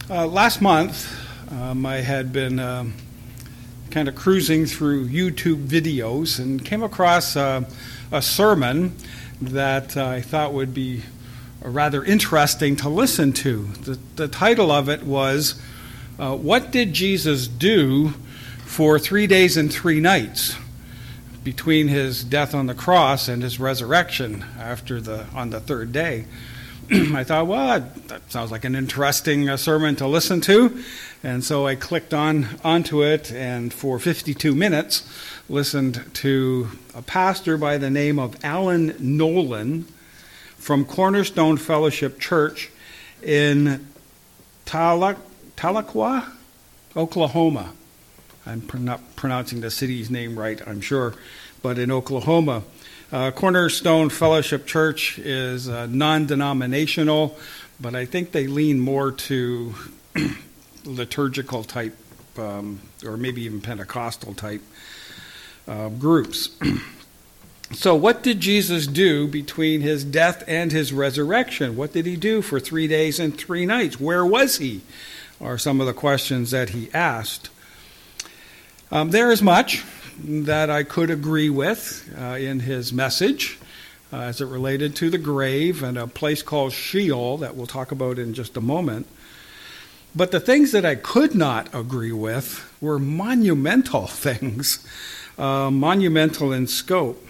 Last month, I had been kind of cruising through YouTube videos and came across a sermon that I thought would be rather interesting to listen to. The title of it was, What Did Jesus Do for 3 days and 3 nights between his death on the cross and his resurrection on the third day? I thought, well, that sounds like an interesting sermon to listen to. And so I clicked onto it, and for 52 minutes listened to a pastor by the name of Alan Nolan from Cornerstone Fellowship Church in Tahlequah, Oklahoma. I'm not pronouncing the city's name right, I'm sure, but in Oklahoma. Cornerstone Fellowship Church is non-denominational, but I think they lean more to liturgical type, or maybe even Pentecostal type groups. So what did Jesus do between his death and his resurrection? What did he do for 3 days and 3 nights? Where was he? Are some of the questions that he asked. There is much that I could agree with in his message as it related to the grave and a place called Sheol that we'll talk about in just a moment. But the things that I could not agree with were monumental things, monumental in scope.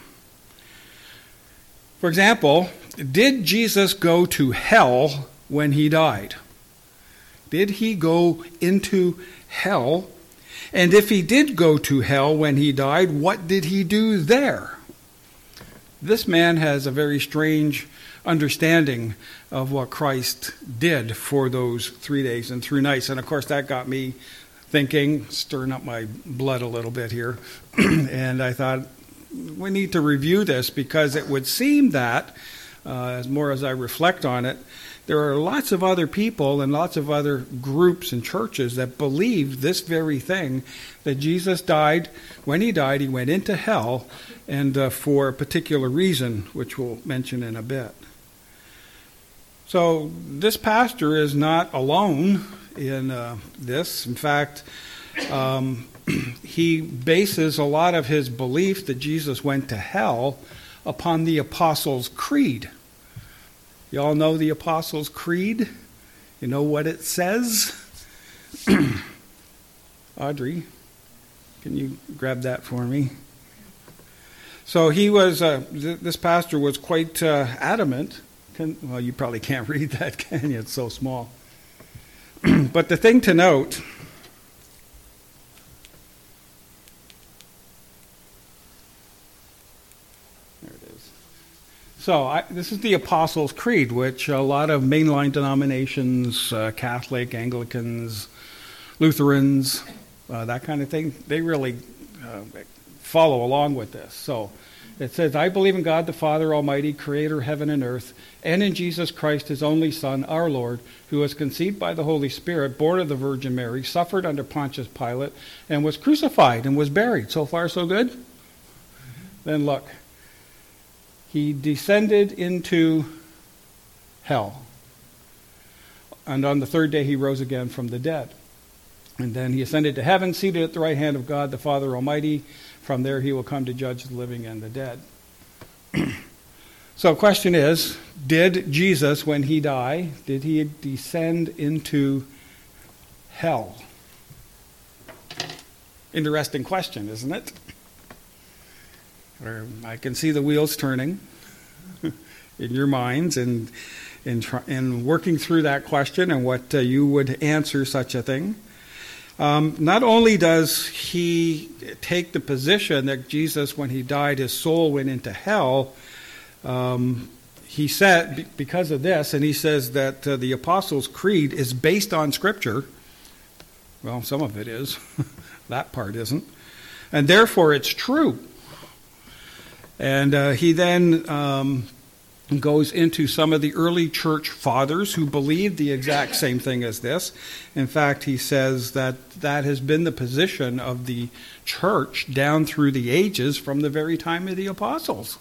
For example, did Jesus go to hell when he died? Did he go into hell? And if he did go to hell when he died, what did he do there? This man has a very strange understanding of what Christ did for those 3 days and 3 nights. And of course, that got me thinking, stirring up my blood a little bit here. And I thought, we need to review this because it would seem that, as more as I reflect on it, there are lots of other people and lots of other groups and churches that believe this very thing, that Jesus died. When he died, he went into hell, and for a particular reason, which we'll mention in a bit. So this pastor is not alone in this. In fact, he bases a lot of his belief that Jesus went to hell upon the Apostles' Creed. You all know the Apostles' Creed? You know what it says? Audrey, can you grab that for me? So this pastor was quite adamant. Well, you probably can't read that, can you? It's so small. But the thing to note, so this is the Apostles' Creed, which a lot of mainline denominations, Catholic, Anglicans, Lutherans, that kind of thing, they really follow along with this. So it says, I believe in God the Father Almighty, creator of heaven and earth, and in Jesus Christ, his only Son, our Lord, who was conceived by the Holy Spirit, born of the Virgin Mary, suffered under Pontius Pilate, and was crucified and was buried. So far, so good? Then look. He descended into hell. And on the third day he rose again from the dead. And then he ascended to heaven, seated at the right hand of God, the Father Almighty. From there he will come to judge the living and the dead. So the question is, did Jesus, when he died, did he descend into hell? Interesting question, isn't it? I can see the wheels turning in your minds and in working through that question and what you would answer such a thing. Not only does he take the position that Jesus, when he died, his soul went into hell, he said, because of this, and he says that the Apostles' Creed is based on Scripture. Well, some of it is. That part isn't. And therefore it's true. And he then goes into some of the early church fathers who believed the exact same thing as this. In fact, he says that that has been the position of the church down through the ages from the very time of the apostles.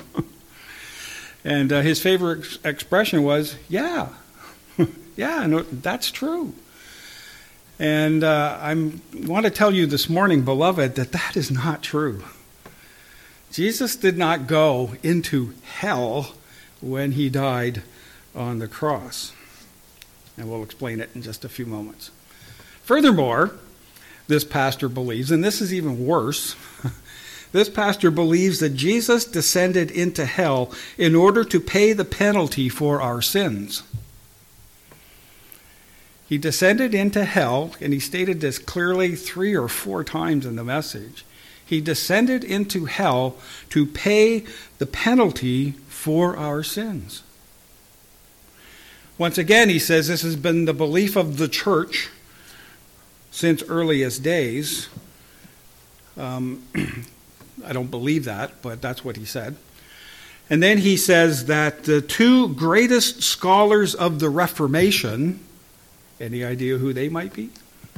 And his favorite expression was, yeah, no, that's true. And I want to tell you this morning, beloved, that is not true. Jesus did not go into hell when he died on the cross. And we'll explain it in just a few moments. Furthermore, this pastor believes, and this is even worse, this pastor believes that Jesus descended into hell in order to pay the penalty for our sins. He descended into hell, and he stated this clearly 3 or 4 times in the message. He descended into hell to pay the penalty for our sins. Once again, he says this has been the belief of the church since earliest days. I don't believe that, but that's what he said. And then he says that the 2 greatest scholars of the Reformation, any idea who they might be?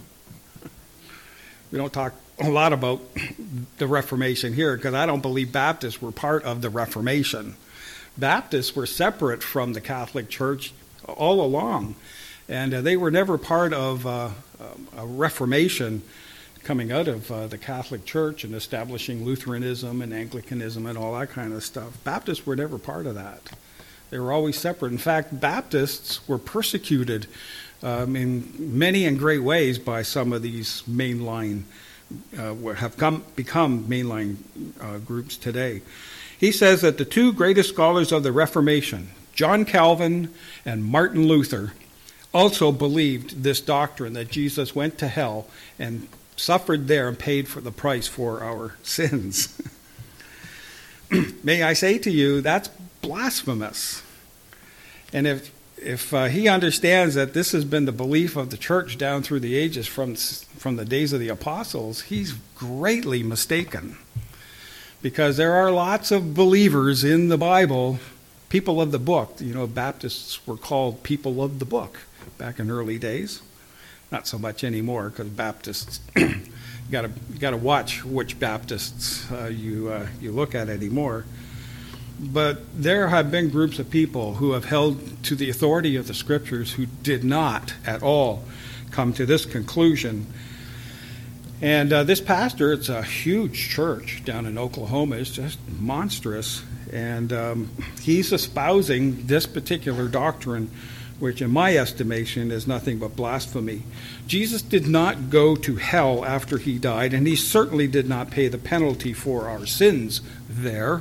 We don't talk a lot about the Reformation here because I don't believe Baptists were part of the Reformation. Baptists were separate from the Catholic Church all along, and they were never part of a Reformation coming out of the Catholic Church and establishing Lutheranism and Anglicanism and all that kind of stuff. Baptists were never part of that. They were always separate. In fact, Baptists were persecuted in many and great ways by some of these mainline, become mainline groups today. He says that the 2 greatest scholars of the Reformation, John Calvin and Martin Luther, also believed this doctrine that Jesus went to hell and suffered there and paid for the price for our sins. May I say to you, that's blasphemous. And if he understands that this has been the belief of the church down through the ages from the days of the apostles, he's greatly mistaken. Because there are lots of believers in the Bible, people of the book. You know, Baptists were called people of the book back in early days. Not so much anymore, because Baptists, you got to watch which Baptists you look at anymore. But there have been groups of people who have held to the authority of the Scriptures who did not at all come to this conclusion. And this pastor, it's a huge church down in Oklahoma, it's just monstrous, and he's espousing this particular doctrine, which in my estimation is nothing but blasphemy. Jesus did not go to hell after he died, and he certainly did not pay the penalty for our sins there.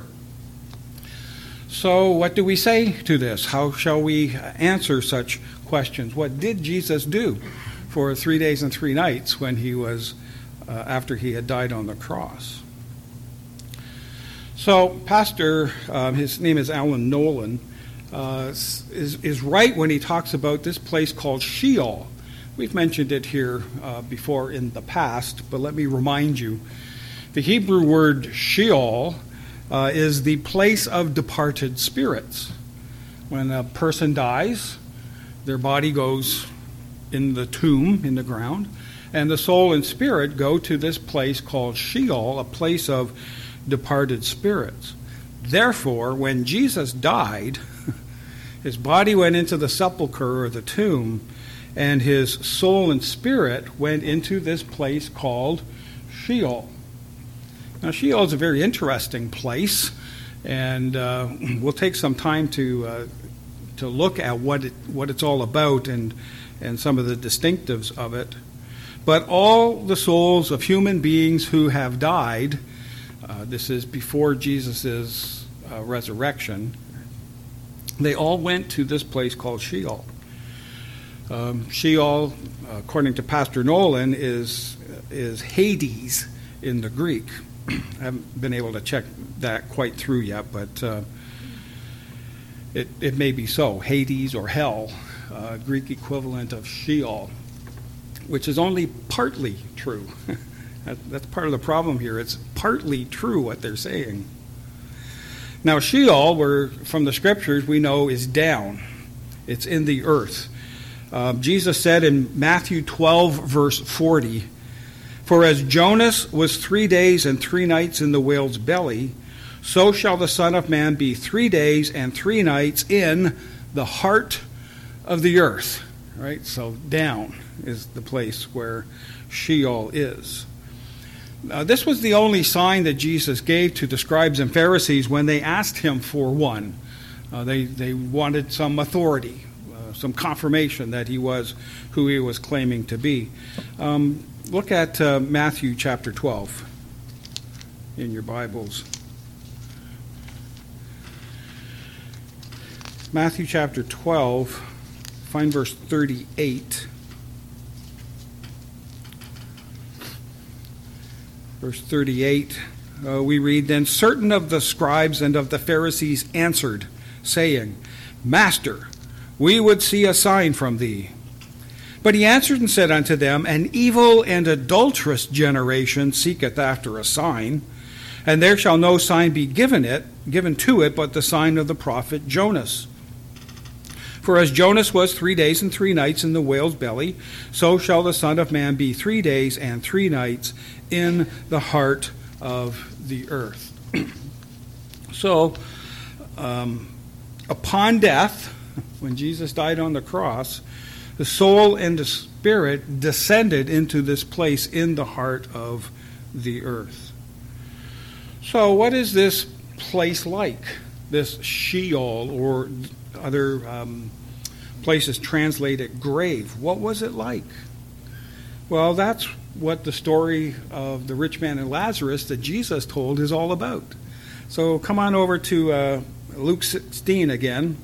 So what do we say to this? How shall we answer such questions? What did Jesus do for 3 days and 3 nights when he was, after he had died on the cross? So Pastor, his name is Alan Nolan, is right when he talks about this place called Sheol. We've mentioned it here before in the past, but let me remind you. The Hebrew word Sheol is the place of departed spirits. When a person dies, their body goes in the tomb, in the ground, and the soul and spirit go to this place called Sheol, a place of departed spirits. Therefore, when Jesus died, his body went into the sepulcher or the tomb, and his soul and spirit went into this place called Sheol. Now, Sheol is a very interesting place, and we'll take some time to look at what it's all about and some of the distinctives of it. But all the souls of human beings who have died, this is before Jesus' resurrection, they all went to this place called Sheol. Sheol, according to Pastor Nolan, is Hades in the Greek. I haven't been able to check that quite through yet, but it may be so. Hades or hell, Greek equivalent of Sheol, which is only partly true. That's part of the problem here. It's partly true what they're saying. Now, Sheol, from the Scriptures, we know is down. It's in the earth. Jesus said in Matthew 12, verse 40, "For as Jonas was 3 days and 3 nights in the whale's belly, so shall the Son of Man be 3 days and 3 nights in the heart of the earth." right? So down is the place where Sheol is. This was the only sign that Jesus gave to the scribes and Pharisees when they asked him for one. They wanted some authority, some confirmation that he was who he was claiming to be. Look at Matthew chapter 12 in your Bibles. Matthew chapter 12, find verse 38. Verse 38, we read, "Then certain of the scribes and of the Pharisees answered, saying, Master, we would see a sign from thee. But he answered and said unto them, An evil and adulterous generation seeketh after a sign, and there shall no sign be given to it, but the sign of the prophet Jonas. For as Jonas was 3 days and 3 nights in the whale's belly, so shall the Son of Man be 3 days and 3 nights in the heart of the earth." So, upon death, when Jesus died on the cross, the soul and the spirit descended into this place in the heart of the earth. So what is this place like? This Sheol, or other places translated grave. What was it like? Well, that's what the story of the rich man and Lazarus that Jesus told is all about. So come on over to Luke 16 again,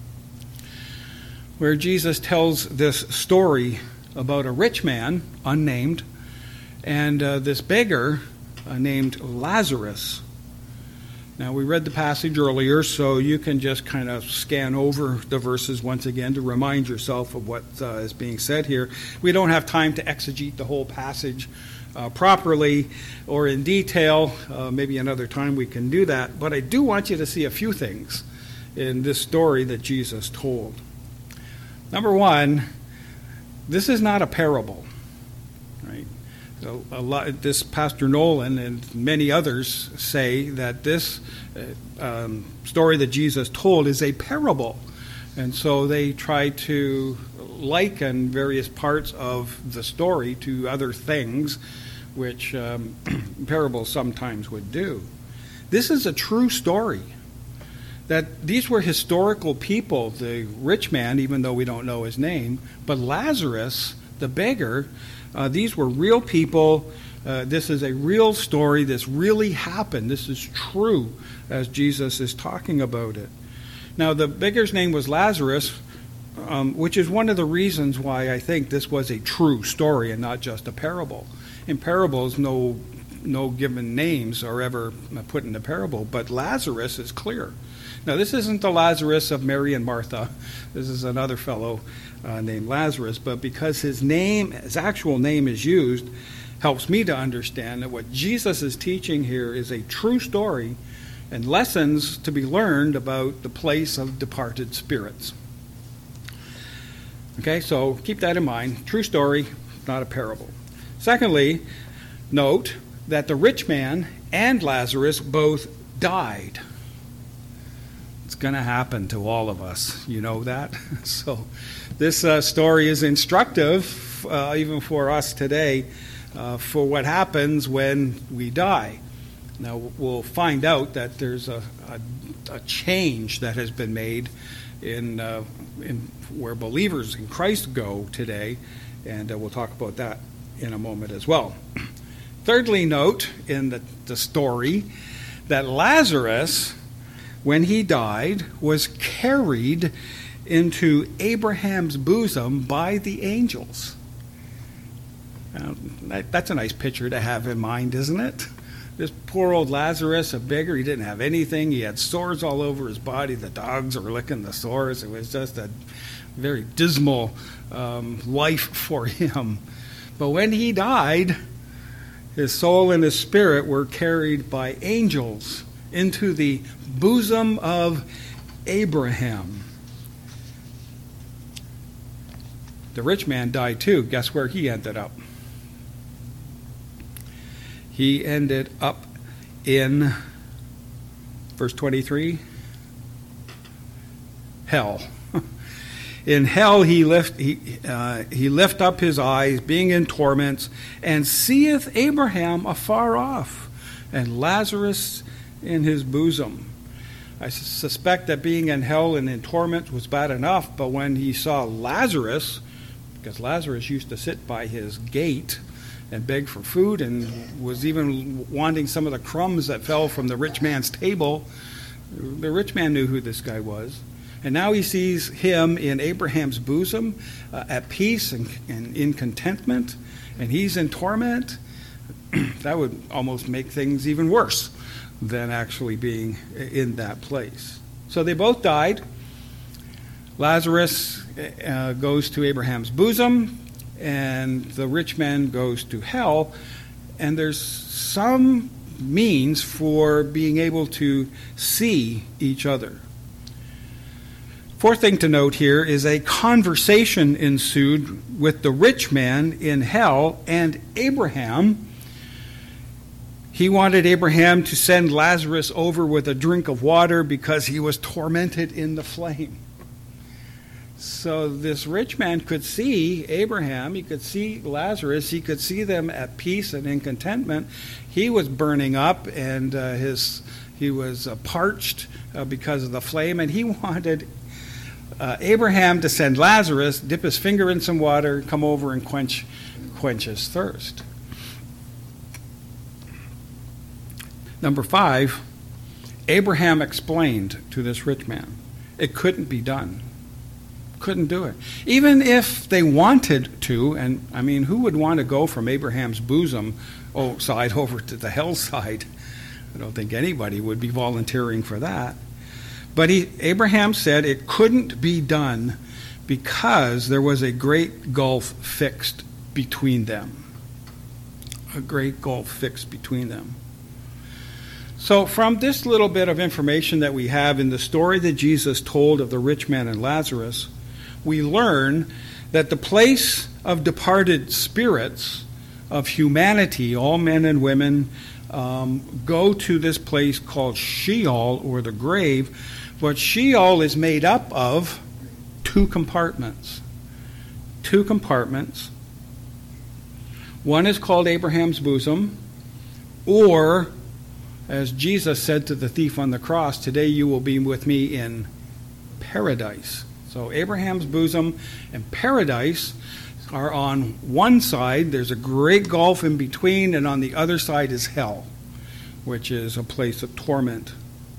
where Jesus tells this story about a rich man, unnamed, and this beggar named Lazarus. Now, we read the passage earlier, so you can just kind of scan over the verses once again to remind yourself of what is being said here. We don't have time to exegete the whole passage properly or in detail. Maybe another time we can do that. But I do want you to see a few things in this story that Jesus told. Number one, this is not a parable, right? So this Pastor Nolan and many others say that this story that Jesus told is a parable. And so they try to liken various parts of the story to other things, which parables sometimes would do. This is a true story. That these were historical people, the rich man, even though we don't know his name, but Lazarus, the beggar, these were real people. This is a real story. This really happened. This is true as Jesus is talking about it. Now, the beggar's name was Lazarus, which is one of the reasons why I think this was a true story and not just a parable. In parables, no given names are ever put in the parable, but Lazarus is clear. Now, this isn't the Lazarus of Mary and Martha. This is another fellow named Lazarus, but because his actual name is used, helps me to understand that what Jesus is teaching here is a true story and lessons to be learned about the place of departed spirits. Okay, so keep that in mind. True story, not a parable. Secondly, note that the rich man and Lazarus both died. It's going to happen to all of us. You know that? So this story is instructive, even for us today, for what happens when we die. Now, we'll find out that there's a change that has been made in where believers in Christ go today, and we'll talk about that in a moment as well. Thirdly, note in the story that Lazarus, when he died, was carried into Abraham's bosom by the angels. That's a nice picture to have in mind, isn't it? This poor old Lazarus, a beggar, he didn't have anything. He had sores all over his body. The dogs were licking the sores. It was just a very dismal life for him. But when he died, his soul and his spirit were carried by angels into the bosom of Abraham. The rich man died too. Guess where he ended up? He ended up in, verse 23, hell. In hell he lift up his eyes, being in torments, and seeth Abraham afar off, and Lazarus in his bosom. I suspect that being in hell and in torment was bad enough, but when he saw Lazarus, because Lazarus used to sit by his gate and beg for food and was even wanting some of the crumbs that fell from the rich man's table, the rich man knew who this guy was. And now he sees him in Abraham's bosom, at peace and in contentment, and he's in torment. That would almost make things even worse than actually being in that place. So they both died. Lazarus goes to Abraham's bosom, and the rich man goes to hell. And there's some means for being able to see each other. Fourth thing to note here is a conversation ensued with the rich man in hell and Abraham. He wanted Abraham to send Lazarus over with a drink of water because he was tormented in the flame. So this rich man could see Abraham, he could see Lazarus, he could see them at peace and in contentment. He was burning up, and he was parched because of the flame, and he wanted Abraham to send Lazarus, dip his finger in some water, come over and quench his thirst. Number 5, Abraham explained to this rich man it couldn't be done. Couldn't do it. Even if they wanted to, and I mean, who would want to go from Abraham's bosom side over to the hell side? I don't think anybody would be volunteering for that. But Abraham said it couldn't be done because there was a great gulf fixed between them. A great gulf fixed between them. So from this little bit of information that we have in the story that Jesus told of the rich man and Lazarus, we learn that the place of departed spirits of humanity, all men and women, go to this place called Sheol, or the grave. But Sheol is made up of 2 compartments. 2 compartments. One is called Abraham's bosom, or, as Jesus said to the thief on the cross, today you will be with me in paradise. So Abraham's bosom and paradise are on one side. There's a great gulf in between, and on the other side is hell, which is a place of torment.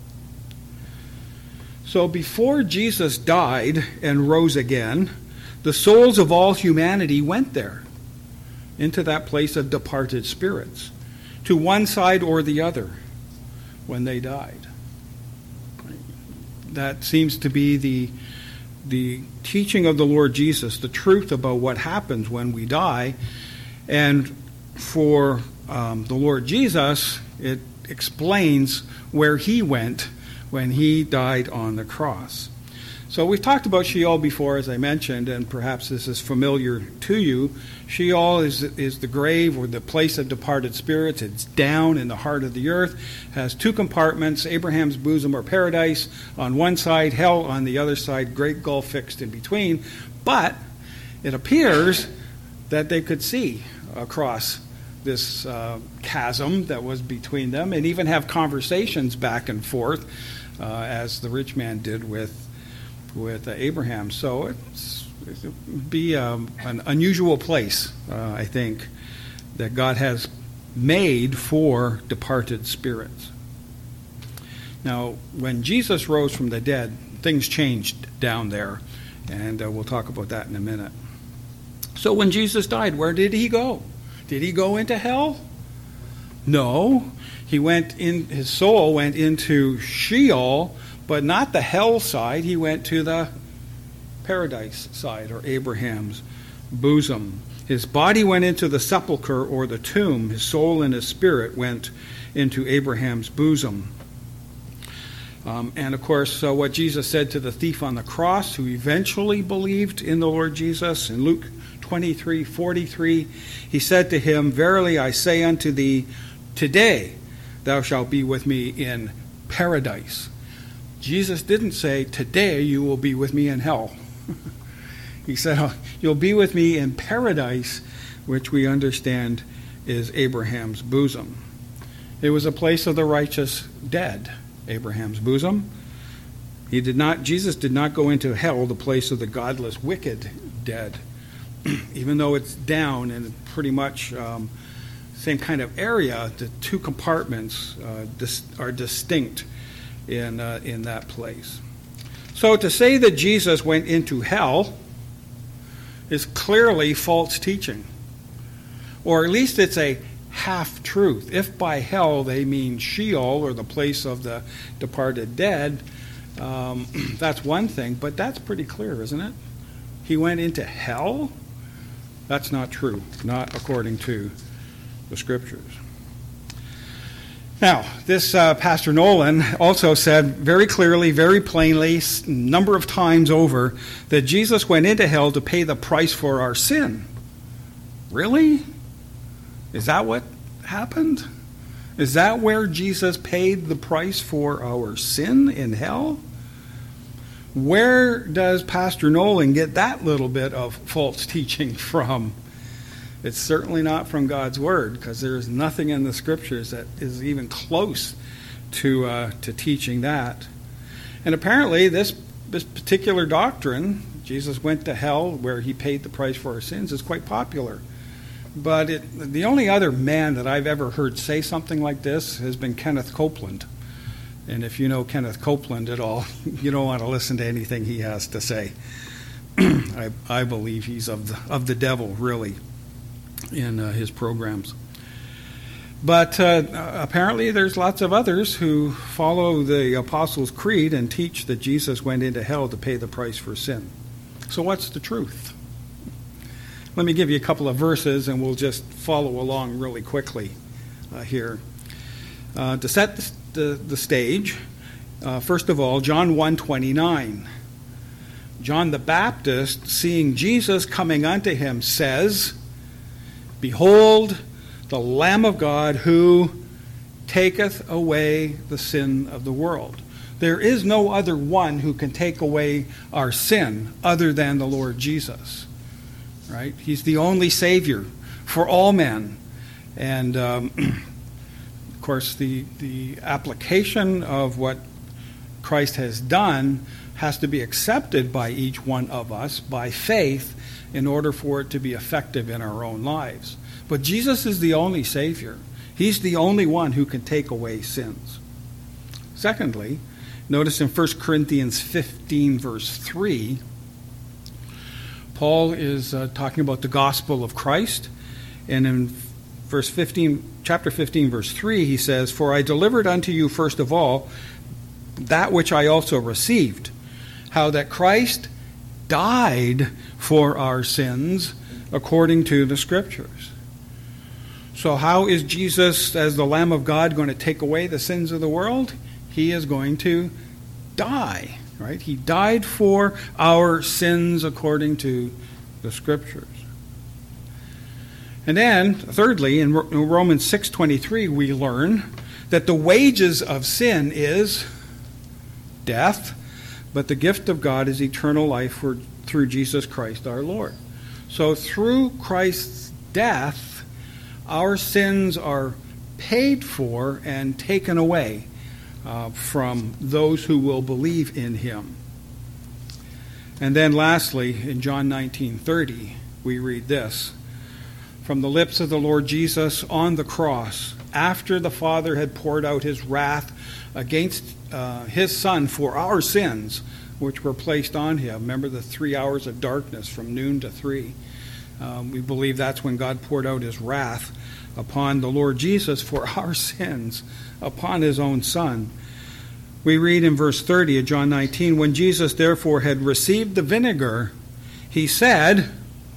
So before Jesus died and rose again, the souls of all humanity went there, into that place of departed spirits, to one side or the other when they died. That seems to be the teaching of the Lord Jesus, the truth about what happens when we die. And for the Lord Jesus, it explains where he went when he died on the cross. So we've talked about Sheol before, as I mentioned, and perhaps this is familiar to you. Sheol is the grave, or the place of departed spirits. It's down in the heart of the earth, has 2 compartments, Abraham's bosom or paradise on one side, hell on the other side, great gulf fixed in between. But it appears that they could see across this chasm that was between them, and even have conversations back and forth, as the rich man did with Abraham. So it'd be an unusual place, I think, that God has made for departed spirits. Now, when Jesus rose from the dead, things changed down there, and we'll talk about that in a minute. So when Jesus died, where did he go? Did he go into hell? No. His soul went into Sheol, but not the hell side. He went to the paradise side, or Abraham's bosom. His body went into the sepulcher, or the tomb. His soul and his spirit went into Abraham's bosom. And of course, what Jesus said to the thief on the cross, who eventually believed in the Lord Jesus, in Luke 23:43, he said to him, "Verily I say unto thee, today thou shalt be with me in paradise." Jesus didn't say, "Today you will be with me in hell." He said, "Oh, you'll be with me in paradise," which we understand is Abraham's bosom. It was a place of the righteous dead, Abraham's bosom. Jesus did not go into hell, the place of the godless, wicked dead, even though it's down in pretty much same kind of area. The two compartments are distinct in that place. So to say that Jesus went into hell is clearly false teaching, or at least it's a half-truth. If by hell they mean Sheol, or the place of the departed dead, that's one thing, but that's pretty clear, isn't it? He went into hell? That's not true, not according to the Scriptures. Now, this Pastor Nolan also said very clearly, very plainly, a number of times over, that Jesus went into hell to pay the price for our sin. Really? Is that what happened? Is that where Jesus paid the price for our sin, in hell? Where does Pastor Nolan get that little bit of false teaching from? It's certainly not from God's Word, because there is nothing in the Scriptures that is even close to teaching that. And apparently this particular doctrine, Jesus went to hell where he paid the price for our sins, is quite popular. But the only other man that I've ever heard say something like this has been Kenneth Copeland. And if you know Kenneth Copeland at all, you don't want to listen to anything he has to say. I believe he's of the devil, really, in his programs. But apparently there's lots of others who follow the Apostles' Creed and teach that Jesus went into hell to pay the price for sin. So what's the truth? Let me give you a couple of verses, and we'll just follow along really quickly here. To set the stage, first of all, John 1:29. John the Baptist, seeing Jesus coming unto him, says, "Behold, the Lamb of God who taketh away the sin of the world." There is no other one who can take away our sin other than the Lord Jesus. Right? He's the only Savior for all men. And, of course, the application of what Christ has done has to be accepted by each one of us by faith in order for it to be effective in our own lives. But Jesus is the only Savior. He's the only one who can take away sins. Secondly, notice in 1 Corinthians 15, verse 3, Paul is talking about the gospel of Christ, and in chapter 15, verse 3, he says, "For I delivered unto you first of all that which I also received, how that Christ died for our sins according to the Scriptures." So how is Jesus, as the Lamb of God, going to take away the sins of the world? He is going to die. Right? He died for our sins according to the Scriptures. And then, thirdly, in Romans 6:23, we learn that the wages of sin is death, but the gift of God is eternal life through Jesus Christ our Lord. So through Christ's death, our sins are paid for and taken away from those who will believe in him. And then lastly, in John 19:30, we read this: "From the lips of the Lord Jesus on the cross, after the Father had poured out his wrath against his Son for our sins, which were placed on him." Remember the 3 hours of darkness from noon to 3. We believe that's when God poured out his wrath upon the Lord Jesus for our sins, upon his own Son. We read in verse 30 of John 19, "When Jesus therefore had received the vinegar, he said,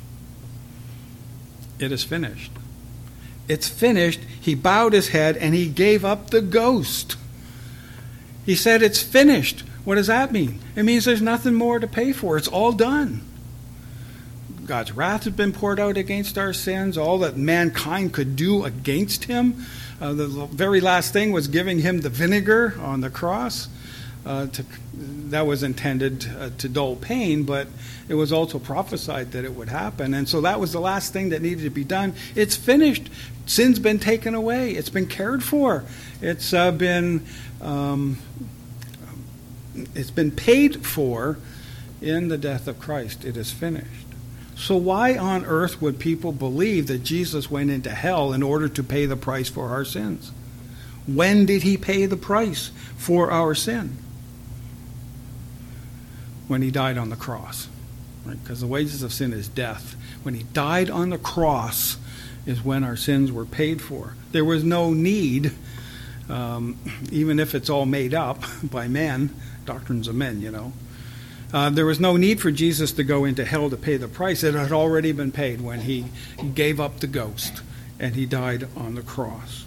it is finished." It's finished. He bowed his head and he gave up the ghost. He said, it's finished. What does that mean? It means there's nothing more to pay for. It's all done. God's wrath has been poured out against our sins, all that mankind could do against him. The very last thing was giving him the vinegar on the cross. that was intended to dull pain, but it was also prophesied that it would happen. And so that was the last thing that needed to be done. It's finished. Sin's been taken away. It's been cared for. It's been paid for in the death of Christ. It is finished. So why on earth would people believe that Jesus went into hell in order to pay the price for our sins? When did he pay the price for our sin? When he died on the cross. Right? Because the wages of sin is death. When he died on the cross is when our sins were paid for. There was no need, even if it's all made up by men, doctrines of men, there was no need for Jesus to go into hell to pay the price. It had already been paid when he gave up the ghost and he died on the cross.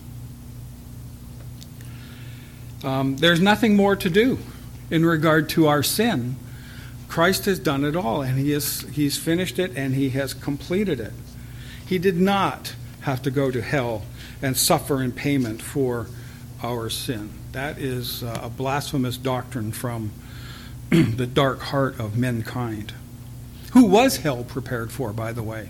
There's nothing more to do in regard to our sin. Christ has done it all, and he's finished it, and he has completed it. He did not have to go to hell and suffer in payment for our sin. That is a blasphemous doctrine from the dark heart of mankind. Who was hell prepared for, by the way?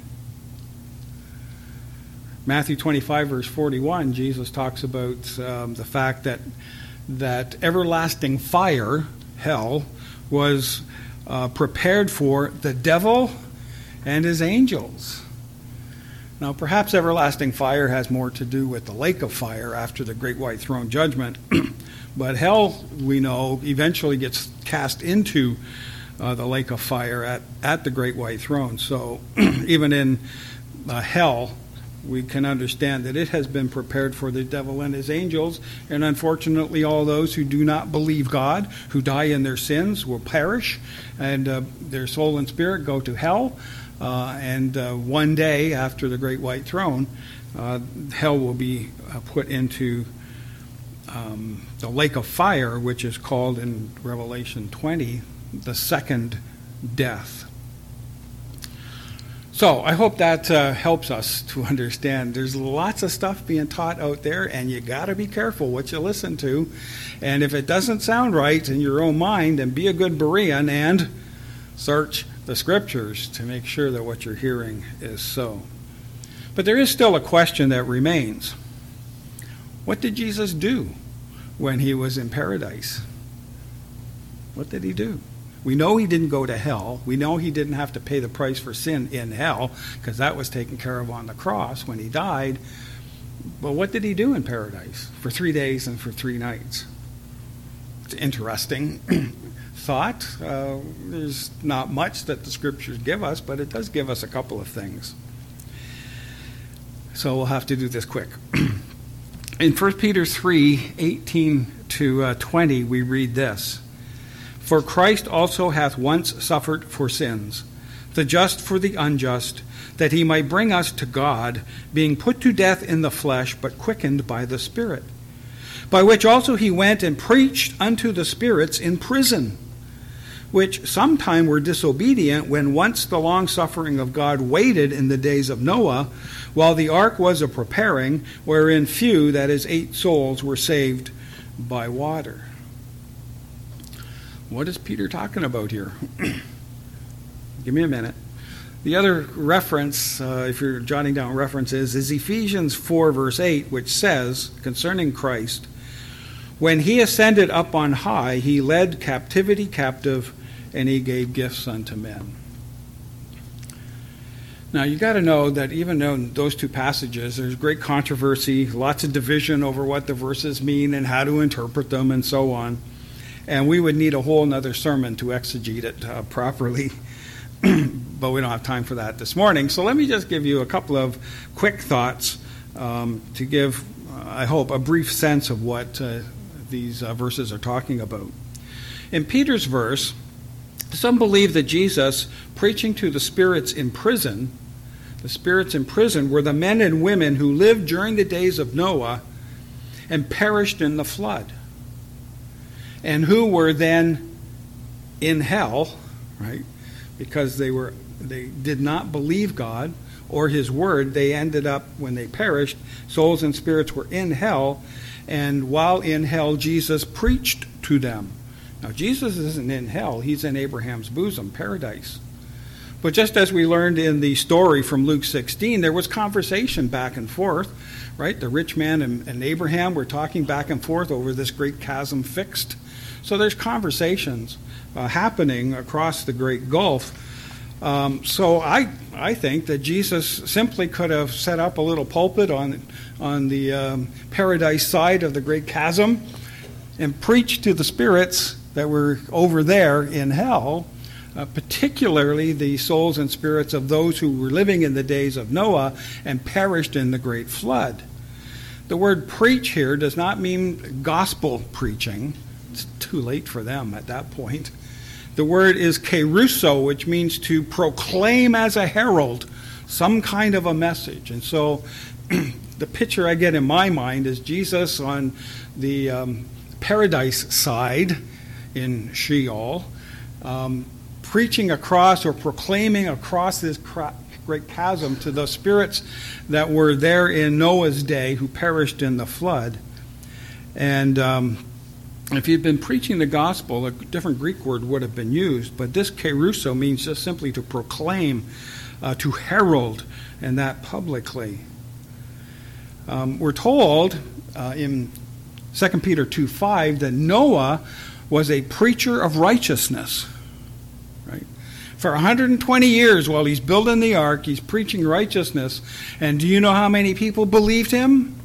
Matthew 25, verse 41, Jesus talks about the fact that everlasting fire, hell, was prepared for the devil and his angels. Now, perhaps everlasting fire has more to do with the lake of fire after the great white throne judgment, but hell, we know, eventually gets cast into the lake of fire at the great white throne. So even in hell, we can understand that it has been prepared for the devil and his angels, and unfortunately all those who do not believe God, who die in their sins, will perish, and their soul and spirit go to hell, and one day after the great white throne, hell will be put into the lake of fire, which is called in Revelation 20 the second death. So I hope that helps us to understand. There's lots of stuff being taught out there, and you got to be careful what you listen to. And if it doesn't sound right in your own mind, then be a good Berean and search the Scriptures to make sure that what you're hearing is so. But there is still a question that remains. What did Jesus do when he was in paradise? What did he do? We know he didn't go to hell. We know he didn't have to pay the price for sin in hell, because that was taken care of on the cross when he died. But what did he do in paradise for 3 days and for 3 nights? It's an interesting thought. There's not much that the Scriptures give us, but it does give us a couple of things. So we'll have to do this quick. In 1 Peter 3:18-20, we read this. For Christ also hath once suffered for sins, the just for the unjust, that he might bring us to God, being put to death in the flesh, but quickened by the Spirit. By which also he went and preached unto the spirits in prison, which sometime were disobedient, when once the long-suffering of God waited in the days of Noah, while the ark was a preparing, wherein few, that is 8 souls, were saved by water. What is Peter talking about here? Give me a minute. The other reference, if you're jotting down references, is Ephesians 4, verse 8, which says, concerning Christ, when he ascended up on high, he led captivity captive, and he gave gifts unto men. Now, you got to know that even in those 2 passages, there's great controversy, lots of division over what the verses mean and how to interpret them and so on. And we would need a whole other sermon to exegete it properly, but we don't have time for that this morning. So let me just give you a couple of quick thoughts to give, I hope, a brief sense of what these verses are talking about. In Peter's verse, some believe that Jesus, preaching to the spirits in prison were the men and women who lived during the days of Noah and perished in the flood, and who were then in hell, right? Because they did not believe God or his word. They ended up, when they perished, souls and spirits were in hell, and while in hell, Jesus preached to them Now, Jesus isn't in hell. He's in Abraham's bosom, paradise. But just as we learned in the story from Luke 16, there was conversation back and forth, right? The rich man and Abraham were talking back and forth over this great chasm fixed. So there's conversations happening across the great gulf. So I think that Jesus simply could have set up a little pulpit on the paradise side of the great chasm and preached to the spirits that were over there in hell, particularly the souls and spirits of those who were living in the days of Noah and perished in the great flood. The word preach here does not mean gospel preaching. It's too late for them at that point. The word is kerusso, which means to proclaim as a herald some kind of a message. And so the picture I get in my mind is Jesus on the paradise side in Sheol, preaching across or proclaiming across this great chasm to the spirits that were there in Noah's day who perished in the flood. And if he'd been preaching the gospel, a different Greek word would have been used, but this kerusso means just simply to proclaim, to herald, and that publicly. We're told in 2 Peter 2:5 that Noah was a preacher of righteousness. Right? For 120 years while he's building the ark, he's preaching righteousness. And do you know how many people believed him?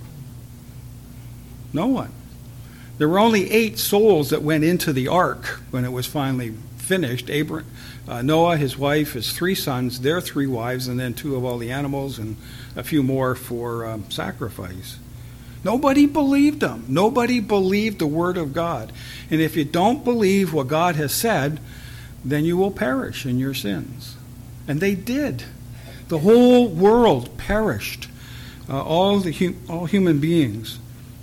No one. There were only 8 souls that went into the ark when it was finally finished. Noah, his wife, his 3 sons, their 3 wives, and then 2 of all the animals and a few more for sacrifice. Nobody believed him. Nobody believed the word of God. And if you don't believe what God has said, then you will perish in your sins. And they did. The whole world perished. All human beings.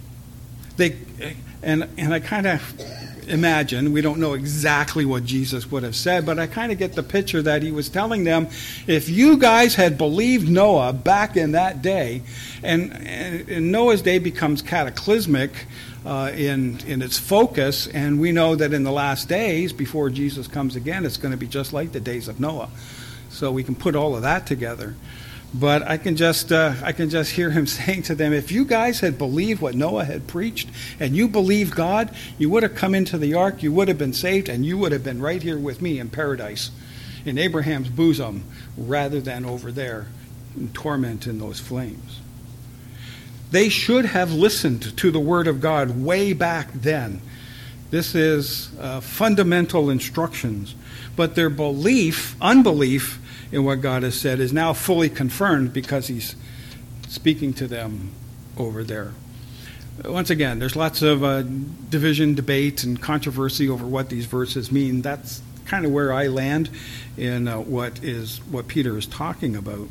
And I kind of imagine, we don't know exactly what Jesus would have said, but I kind of get the picture that he was telling them, if you guys had believed Noah back in that day, and Noah's day becomes cataclysmic in its focus, and we know that in the last days, before Jesus comes again, it's going to be just like the days of Noah. So we can put all of that together. But I can just hear him saying to them, if you guys had believed what Noah had preached, and you believed God, you would have come into the ark, you would have been saved, and you would have been right here with me in paradise, in Abraham's bosom, rather than over there in torment in those flames. They should have listened to the word of God way back then. This is fundamental instructions. But their unbelief in what God has said is now fully confirmed because he's speaking to them over there. Once again, there's lots of division, debate, and controversy over what these verses mean. That's kind of where I land in what Peter is talking about.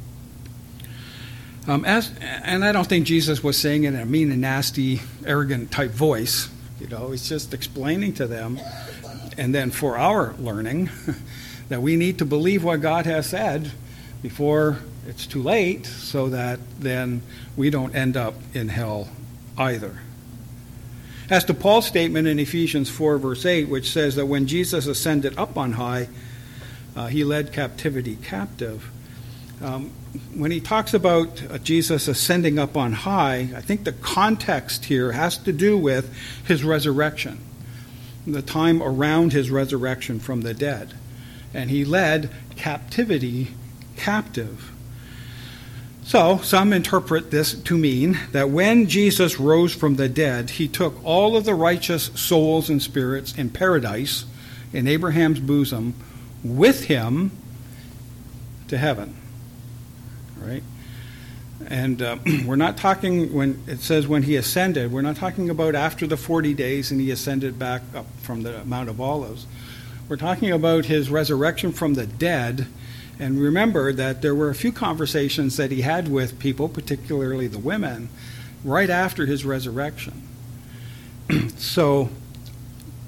And I don't think Jesus was saying it in a mean and nasty, arrogant type voice. He's just explaining to them, and then for our learning, that we need to believe what God has said before it's too late, so that then we don't end up in hell either. As to Paul's statement in Ephesians 4, verse 8, which says that when Jesus ascended up on high, he led captivity captive. When he talks about Jesus ascending up on high, I think the context here has to do with his resurrection, the time around his resurrection from the dead. And he led captivity captive. So some interpret this to mean that when Jesus rose from the dead, he took all of the righteous souls and spirits in paradise, in Abraham's bosom, with him to heaven. Right? And we're not talking, when it says when he ascended, we're not talking about after the 40 days and he ascended back up from the Mount of Olives. We're talking about his resurrection from the dead. And remember that there were a few conversations that he had with people, particularly the women, right after his resurrection. So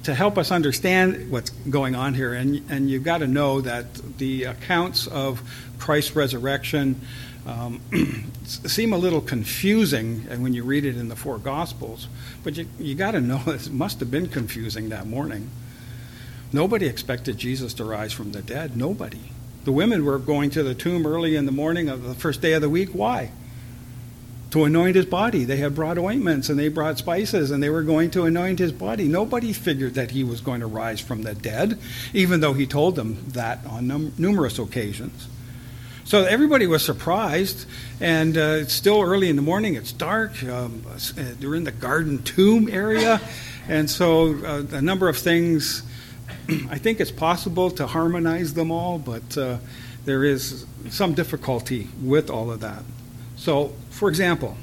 to help us understand what's going on here, and you've got to know that the accounts of Christ's resurrection seem a little confusing when you read it in the four Gospels, but you got to know it must have been confusing that morning. Nobody expected Jesus to rise from the dead. Nobody. The women were going to the tomb early in the morning of the first day of the week. Why? To anoint his body. They had brought ointments and they brought spices and they were going to anoint his body. Nobody figured that he was going to rise from the dead, even though he told them that on numerous occasions. So everybody was surprised, and it's still early in the morning. It's dark. They're in the garden tomb area, and so a number of things. I think it's possible to harmonize them all, but there is some difficulty with all of that. So, for example,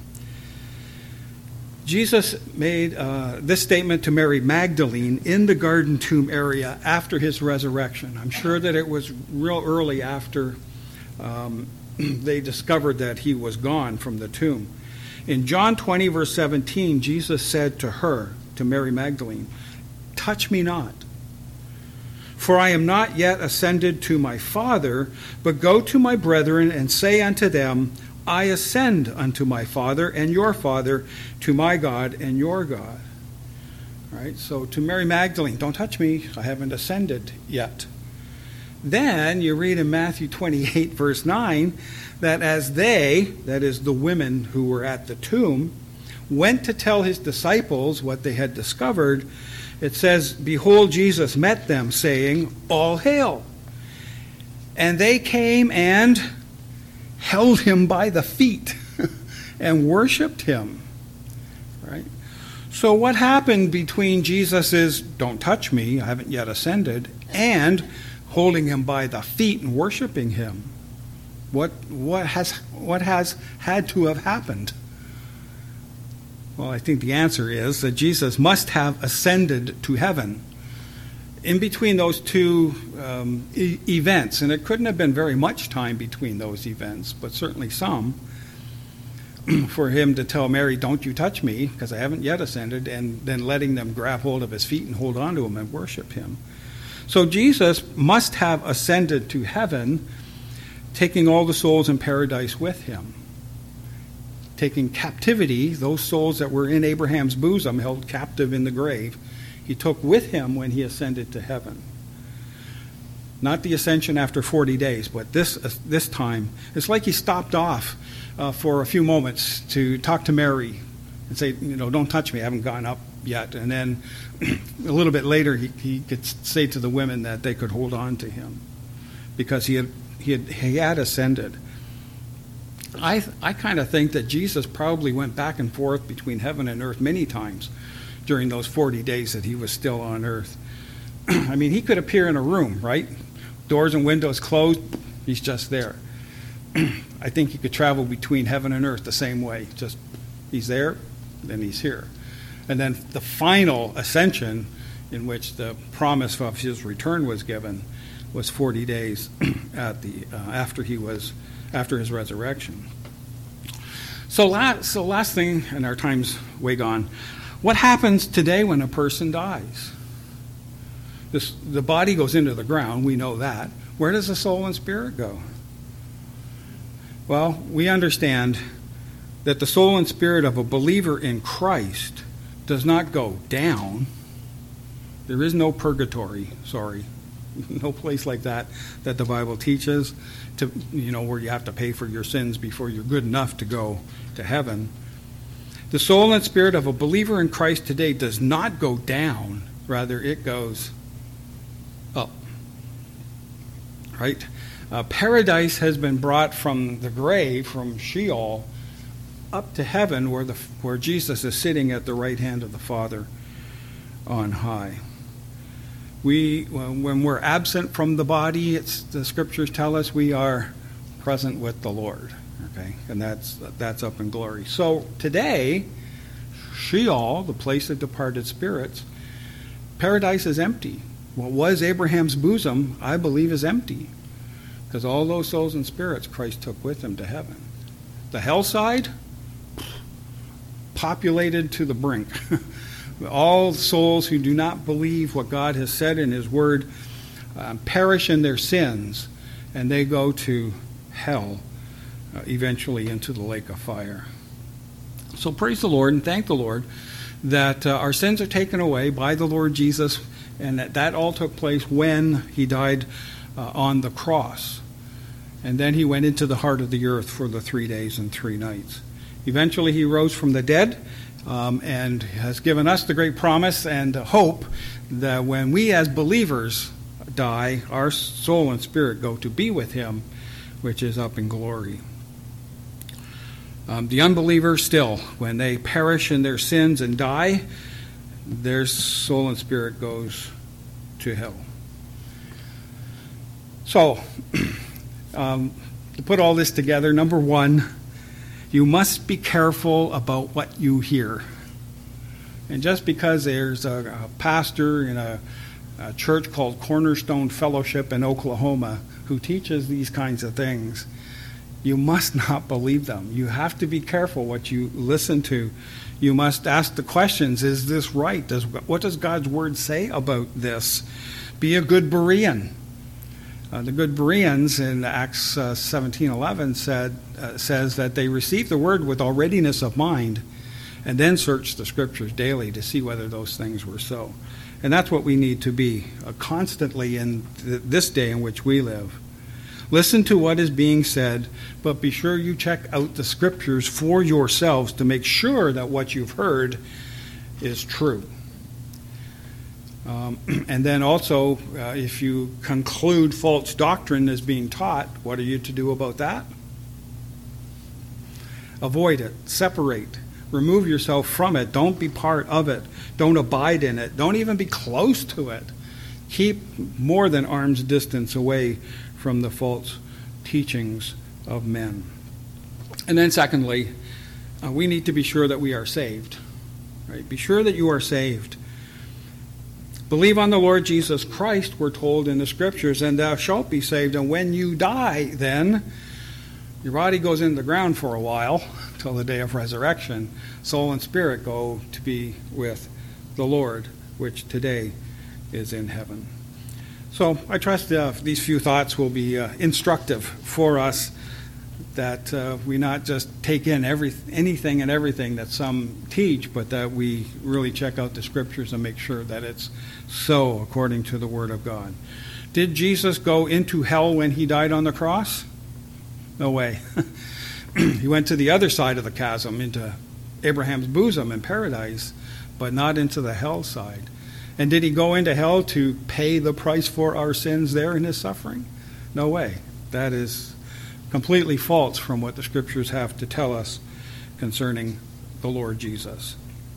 Jesus made this statement to Mary Magdalene in the garden tomb area after his resurrection. I'm sure that it was real early after they discovered that he was gone from the tomb. In John 20, verse 17, Jesus said to her, to Mary Magdalene, "Touch me not, for I am not yet ascended to my Father, but go to my brethren and say unto them, I ascend unto my Father and your Father, to my God and your God." All right, so to Mary Magdalene, don't touch me, I haven't ascended yet. Then you read in Matthew 28, verse 9, that as they, that is the women who were at the tomb, went to tell his disciples what they had discovered, it says, "Behold, Jesus met them, saying, All hail. And they came and held him by the feet and worshipped him." Right? So what happened between Jesus's "don't touch me, I haven't yet ascended," and holding him by the feet and worshiping him? What has had to have happened? Well, I think the answer is that Jesus must have ascended to heaven. In between those two events, and it couldn't have been very much time between those events, but certainly some, for him to tell Mary, "Don't you touch me, because I haven't yet ascended," and then letting them grab hold of his feet and hold on to him and worship him. So Jesus must have ascended to heaven, taking all the souls in paradise with him. Taking captivity, those souls that were in Abraham's bosom, held captive in the grave, he took with him when he ascended to heaven. Not the ascension after 40 days, but this time. It's like he stopped off for a few moments to talk to Mary and say, "Don't touch me, I haven't gone up yet." And then a little bit later, he could say to the women that they could hold on to him because he had ascended. I kind of think that Jesus probably went back and forth between heaven and earth many times during those 40 days that he was still on earth. I mean, he could appear in a room, right? Doors and windows closed, he's just there. I think he could travel between heaven and earth the same way. Just, he's there, then he's here. And then the final ascension, in which the promise of his return was given, was 40 days after his resurrection. So last thing, and our time's way gone. What happens today when a person dies? The body goes into the ground, we know that. Where does the soul and spirit go? Well, we understand that the soul and spirit of a believer in Christ does not go down. There is no purgatory, no place like that the Bible teaches, where you have to pay for your sins before you're good enough to go to heaven. The soul and spirit of a believer in Christ today does not go down, rather it goes up. Right? Paradise has been brought from the grave, from Sheol, up to heaven, where Jesus is sitting at the right hand of the Father on high. When we're absent from the body, the scriptures tell us we are present with the Lord. Okay, and that's up in glory. So today, Sheol, the place of departed spirits, paradise is empty. What was Abraham's bosom, I believe, is empty, because all those souls and spirits Christ took with him to heaven. The hell side, populated to the brink All souls who do not believe what God has said in his word perish in their sins, and they go to hell, eventually into the lake of fire. So praise the Lord and thank the Lord that our sins are taken away by the Lord Jesus, and that all took place when he died on the cross. And then he went into the heart of the earth for the 3 days and 3 nights. Eventually he rose from the dead and has given us the great promise and hope that when we as believers die, our soul and spirit go to be with him, which is up in glory. The unbelievers still, when they perish in their sins and die, their soul and spirit goes to hell. So, to put all this together, number one, you must be careful about what you hear. And just because there's a pastor in a church called Cornerstone Fellowship in Oklahoma who teaches these kinds of things, you must not believe them. You have to be careful what you listen to. You must ask the questions, is this right? What does God's word say about this? Be a good Berean. The good Bereans in Acts 17:11 says that they received the word with all readiness of mind and then searched the scriptures daily to see whether those things were so. And that's what we need to be constantly in this day in which we live. Listen to what is being said, but be sure you check out the scriptures for yourselves to make sure that what you've heard is true. And then also, if you conclude false doctrine is being taught, what are you to do about that? Avoid it. Separate. Remove yourself from it. Don't be part of it. Don't abide in it. Don't even be close to it. Keep more than arm's distance away from the false teachings of men. And then secondly, we need to be sure that we are saved. Right? Be sure that you are saved. Believe on the Lord Jesus Christ, we're told in the scriptures, and thou shalt be saved. And when you die, then, your body goes in the ground for a while, till the day of resurrection. Soul and spirit go to be with the Lord, which today is in heaven. So I trust these few thoughts will be instructive for us, that we not just take in anything and everything that some teach, but that we really check out the scriptures and make sure that it's so according to the Word of God. Did Jesus go into hell when he died on the cross? No way. He went to the other side of the chasm, into Abraham's bosom in paradise, but not into the hell side. And did he go into hell to pay the price for our sins there in his suffering? No way. That is completely false from what the scriptures have to tell us concerning the Lord Jesus.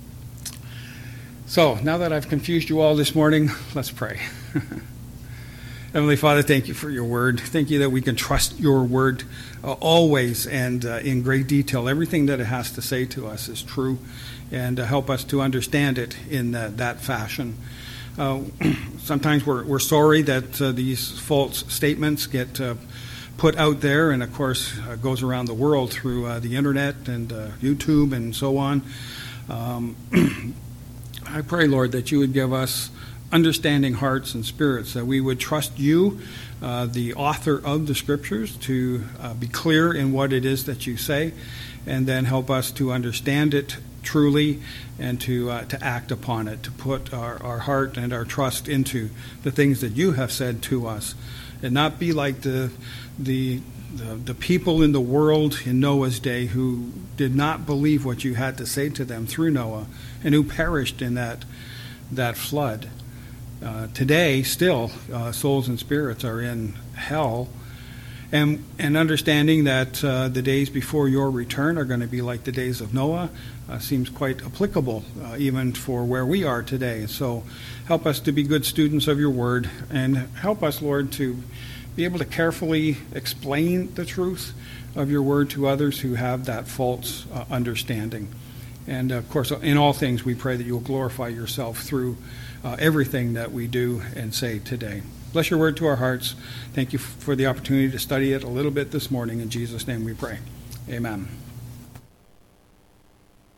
So, now that I've confused you all this morning, let's pray. Heavenly Father, thank you for your word. Thank you that we can trust your word always and in great detail. Everything that it has to say to us is true, and help us to understand it in that fashion. Sometimes we're sorry that these false statements get put out there, and of course goes around the world through the internet and YouTube and so on. I pray, Lord, that you would give us understanding hearts and spirits, that we would trust you, the author of the scriptures, to be clear in what it is that you say, and then help us to understand it truly and to act upon it, to put our heart and our trust into the things that you have said to us, and not be like the people in the world in Noah's day who did not believe what you had to say to them through Noah, and who perished in that flood. Today, still, souls and spirits are in hell, and understanding that the days before your return are going to be like the days of Noah seems quite applicable, even for where we are today. So help us to be good students of your word, and help us, Lord, to be able to carefully explain the truth of your word to others who have that false understanding. And, of course, in all things, we pray that you will glorify yourself through everything that we do and say today. Bless your word to our hearts. Thank you for the opportunity to study it a little bit this morning. In Jesus' name we pray. Amen.